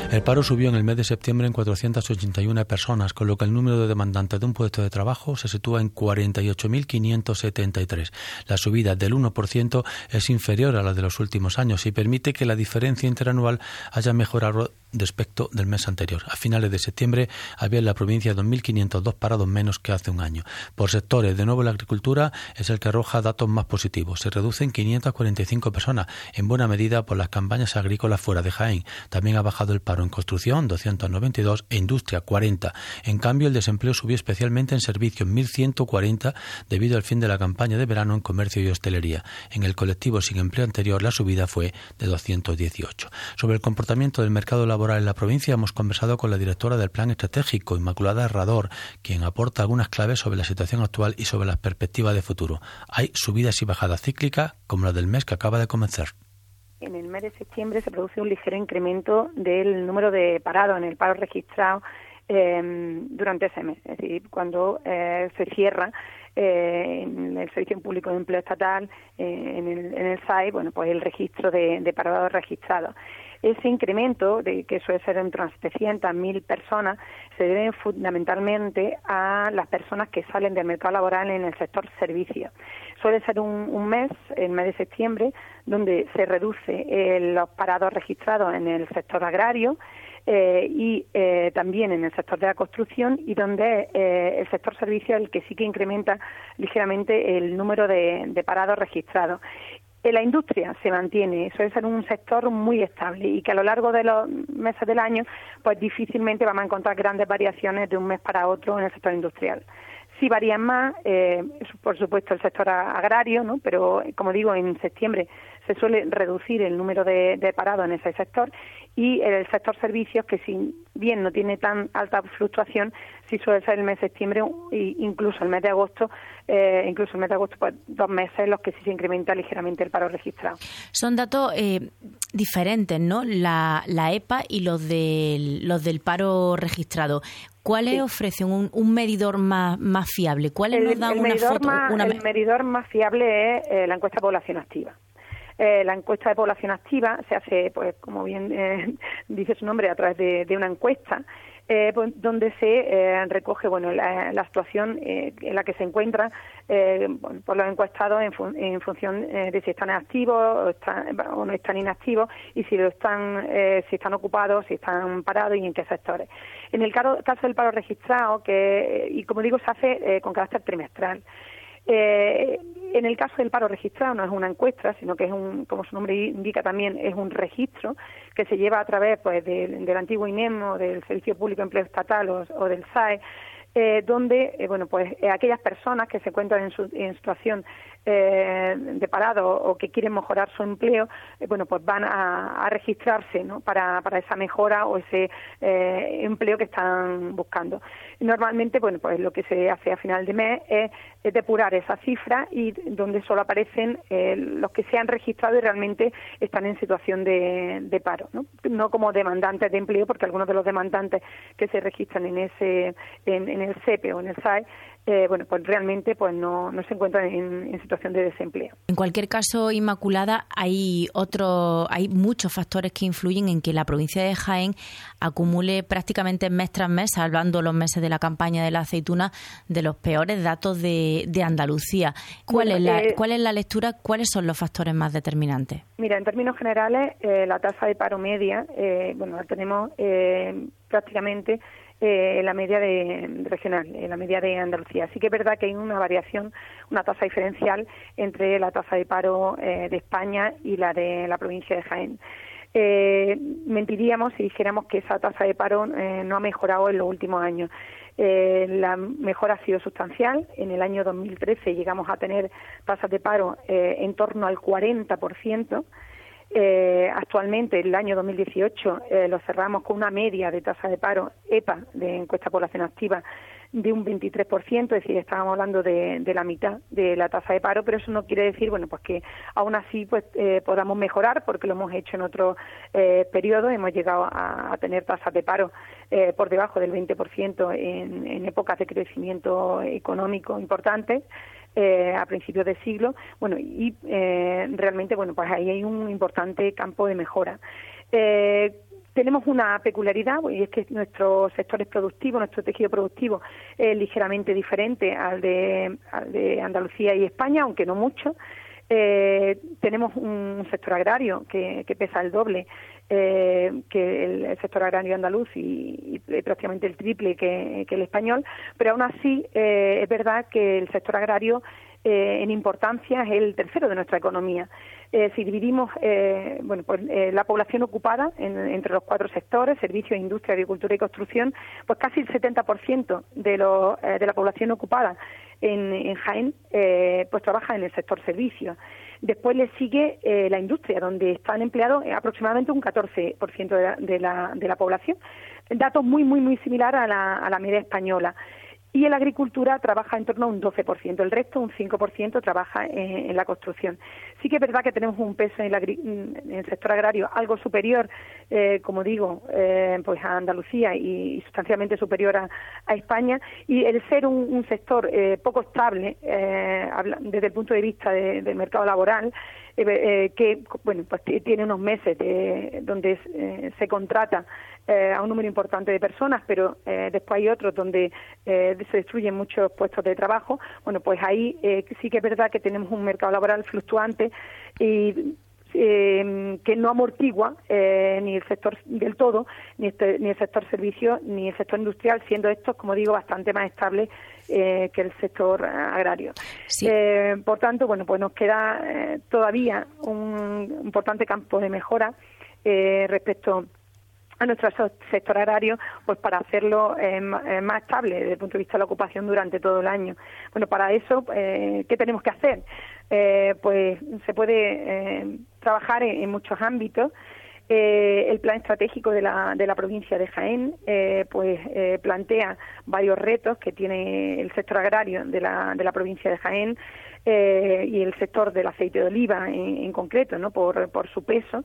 El paro subió en el mes de septiembre en 481 personas, con lo que el número de demandantes de un puesto de trabajo se sitúa en 48.573. La subida del 1% es inferior a la de los últimos años y permite que la diferencia interanual haya mejorado respecto del mes anterior. A finales de septiembre había en la provincia 2.502 parados menos que hace un año. Por sectores, de nuevo la agricultura es el que arroja datos más positivos. Se reducen 545 personas, en buena medida por las campañas agrícolas fuera de Jaén. También ha bajado el paro en construcción, 292, e industria, 40. En cambio, el desempleo subió especialmente en servicios, 1.140, debido al fin de la campaña de verano en comercio y hostelería. En el colectivo sin empleo anterior, la subida fue de 218. Sobre el comportamiento del mercado laboral en la provincia hemos conversado con la directora del Plan Estratégico, Inmaculada Herrador, quien aporta algunas claves sobre la situación actual y sobre las perspectivas de futuro. Hay subidas y bajadas cíclicas, como la del mes que acaba de comenzar. En el mes de septiembre se produce un ligero incremento del número de parados en el paro registrado durante ese mes. Es decir, cuando se cierra en el Servicio Público de Empleo Estatal, en el SAE, bueno, pues el registro de parados registrados. Ese incremento, que suele ser entre unas 700.000 personas, se debe fundamentalmente a las personas que salen del mercado laboral en el sector servicios. Suele ser un mes, el mes de septiembre, donde se reduce los parados registrados en el sector agrario y también en el sector de la construcción, y donde el sector servicios es el que sí que incrementa ligeramente el número de parados registrados. La industria se mantiene, suele ser un sector muy estable y que a lo largo de los meses del año pues difícilmente vamos a encontrar grandes variaciones de un mes para otro en el sector industrial. Sí varían más, por supuesto, el sector agrario, ¿no? Pero, como digo, en septiembre se suele reducir el número de parados en ese sector, y el sector servicios, que si bien no tiene tan alta fluctuación, sí suele ser el mes de septiembre e incluso el mes de agosto, pues 2 meses en los que sí se incrementa ligeramente el paro registrado. Son datos diferentes, ¿no? La EPA y los del paro registrado. ¿Cuáles ofrecen un medidor más fiable? ¿Cuáles nos dan una foto? El medidor más fiable es la encuesta de población activa. La encuesta de población activa se hace, pues como bien dice su nombre, a través de una encuesta, pues, donde se recoge la situación en la que se encuentra por los encuestados en función de si están activos o no están inactivos, y si están ocupados, si están parados y en qué sectores. En el caso del paro registrado, y como digo, se hace con carácter trimestral. En el caso del paro registrado no es una encuesta, sino que es como su nombre indica también, es un registro que se lleva a través pues del antiguo INEM o del Servicio Público de Empleo Estatal o del SAE, donde aquellas personas que se encuentran en situación de parado o que quieren mejorar su empleo, pues van a registrarse, ¿no? para esa mejora o ese empleo que están buscando. Normalmente, pues lo que se hace a final de mes es depurar esa cifra, y donde solo aparecen los que se han registrado y realmente están en situación de paro, no como demandantes de empleo, porque algunos de los demandantes que se registran en el SEPE o en el SAE, pues realmente pues no se encuentran en situación de desempleo. En cualquier caso, Inmaculada, hay muchos factores que influyen en que la provincia de Jaén acumule prácticamente mes tras mes, salvando los meses de la campaña de la aceituna, de los peores datos de Andalucía. ¿Cuál es la lectura? ¿Cuáles son los factores más determinantes? Mira, en términos generales, la tasa de paro media, la tenemos prácticamente la media regional, la media de Andalucía. Sí que es verdad que hay una variación, una tasa diferencial entre la tasa de paro de España y la de la provincia de Jaén. Mentiríamos si dijéramos que esa tasa de paro no ha mejorado en los últimos años. La mejora ha sido sustancial. En el año 2013 llegamos a tener tasas de paro en torno al 40%. Actualmente, el año 2018, lo cerramos con una media de tasa de paro EPA, de encuesta de población activa, de un 23%, es decir, estábamos hablando de la mitad de la tasa de paro, pero eso no quiere decir, pues que aún así podamos mejorar, porque lo hemos hecho en otros periodos. Hemos llegado a tener tasas de paro por debajo del 20% en épocas de crecimiento económico importantes, a principios de siglo, realmente, pues ahí hay un importante campo de mejora. Tenemos una peculiaridad, y es que nuestro sector es productivo, nuestro tejido productivo es ligeramente diferente al de Andalucía y España, aunque no mucho. Tenemos un sector agrario que pesa el doble que el sector agrario andaluz y prácticamente el triple que el español, pero aún así es verdad que el sector agrario en importancia es el tercero de nuestra economía. Si dividimos la población ocupada entre los 4 sectores, servicios, industria, agricultura y construcción, pues casi el 70% de la población ocupada en Jaén pues trabaja en el sector servicios. Después le sigue la industria, donde están empleados aproximadamente un 14% de la población. Datos muy similar a la media española. Y en la agricultura trabaja en torno a un 12%, el resto, un 5%, trabaja en la construcción. Sí que es verdad que tenemos un peso en el sector agrario algo superior, como digo, pues a Andalucía y sustancialmente superior a España, y el ser un sector poco estable desde el punto de vista del mercado laboral, que bueno, pues tiene unos meses donde se contrata a un número importante de personas, pero después hay otros donde se destruyen muchos puestos de trabajo. Bueno, pues ahí sí que es verdad que tenemos un mercado laboral fluctuante y que no amortigua ni el sector del todo, ni el sector servicios, ni el sector industrial, siendo estos, como digo, bastante más estables que el sector agrario. Sí. Por tanto, bueno, pues nos queda todavía un importante campo de mejora respecto a nuestro sector agrario, pues para hacerlo más estable desde el punto de vista de la ocupación durante todo el año. Bueno, para eso, ¿qué tenemos que hacer? Pues se puede trabajar en muchos ámbitos. El plan estratégico de la provincia de Jaén plantea varios retos que tiene el sector agrario de la provincia de Jaén y el sector del aceite de oliva en concreto, ¿no? Por su peso.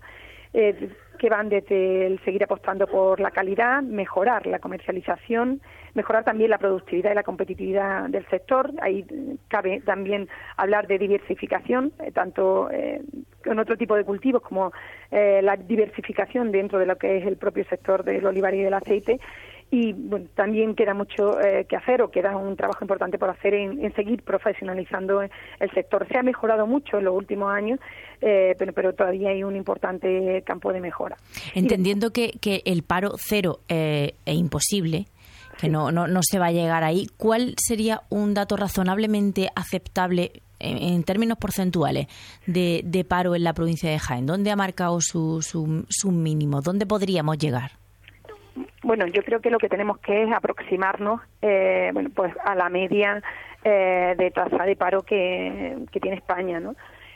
Que van desde el seguir apostando por la calidad, mejorar la comercialización, mejorar también la productividad y la competitividad del sector. Ahí cabe también hablar de diversificación, tanto con otro tipo de cultivos como la diversificación dentro de lo que es el propio sector del olivar y del aceite. Y bueno, también queda mucho que hacer, o queda un trabajo importante por hacer en seguir profesionalizando el sector. Se ha mejorado mucho en los últimos años, pero todavía hay un importante campo de mejora. Entendiendo que el paro cero es imposible, que no se va a llegar ahí, ¿cuál sería un dato razonablemente aceptable en términos porcentuales de paro en la provincia de Jaén? ¿Dónde ha marcado su mínimo? ¿Dónde podríamos llegar? Bueno, yo creo que lo que tenemos que es aproximarnos pues a la media de tasa de paro que tiene España, ¿no?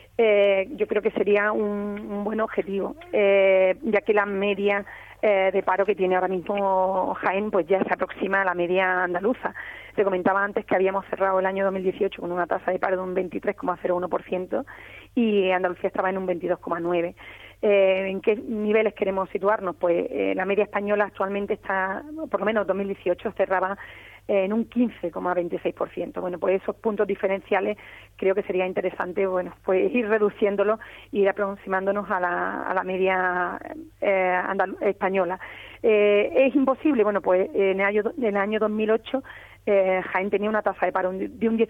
Yo creo que sería un buen objetivo, ya que la media de paro que tiene ahora mismo Jaén pues ya se aproxima a la media andaluza. Te comentaba antes que habíamos cerrado el año 2018 con una tasa de paro de un 23,01% y Andalucía estaba en un 22,9%. ¿En qué niveles queremos situarnos? Pues la media española actualmente está, por lo menos 2018, cerraba en un 15,26%. Bueno, pues esos puntos diferenciales creo que sería interesante, bueno, pues ir reduciéndolos y ir aproximándonos a la media española. ¿Es imposible? Bueno, pues en el año 2008 Jaén tenía una tasa de paro de un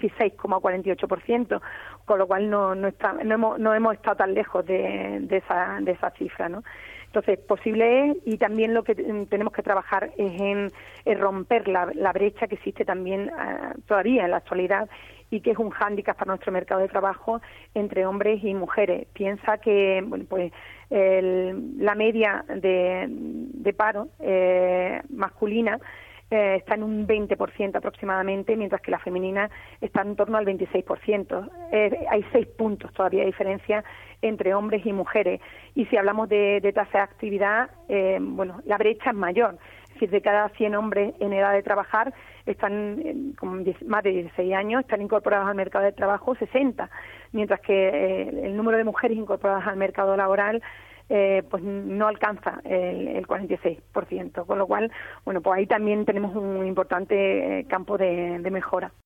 16,48%, con lo cual no hemos estado tan lejos de esa cifra, ¿no? Entonces, posible es, y también lo que tenemos que trabajar es en romper la brecha que existe también todavía en la actualidad y que es un hándicap para nuestro mercado de trabajo entre hombres y mujeres. Piensa que bueno, pues la media de paro masculina está en un 20% aproximadamente, mientras que la femenina está en torno al 26%. Hay 6 puntos todavía de diferencia entre hombres y mujeres. Y si hablamos de tasa de actividad, bueno, la brecha es mayor. Es decir, de cada 100 hombres en edad de trabajar, están con más de 16 años, están incorporados al mercado de trabajo 60, mientras que el número de mujeres incorporadas al mercado laboral pues no alcanza el 46%, con lo cual, bueno, pues ahí también tenemos un importante campo de mejora.